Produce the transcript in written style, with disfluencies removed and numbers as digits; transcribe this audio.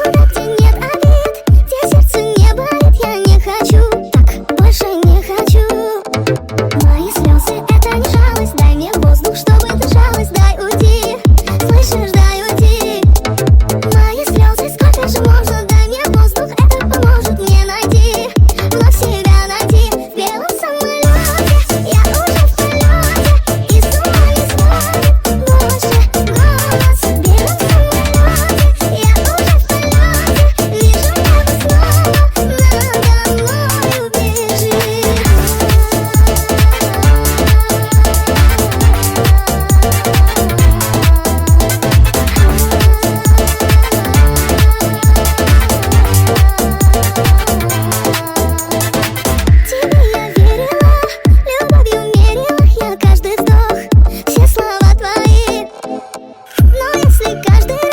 Туда, где нет обид, где сердце не болит. Я не хочу, так больше не хочу. Мои слезы — это не жалость. Дай мне воздух, чтобы дышалось. Дай уйти, слышишь, дай уйти. Мои слезы, сколько же можно? Дай мне воздух, это поможет мне найти, вновь себя найти. В белом самолете я уже в полете, и с ума не сходит больше голос. В белом самолете я уже в полете, вижу небо снова, надо мною бежит. Тебе я верила, любовью мерила я каждый вздох, все слова твои. Но если каждый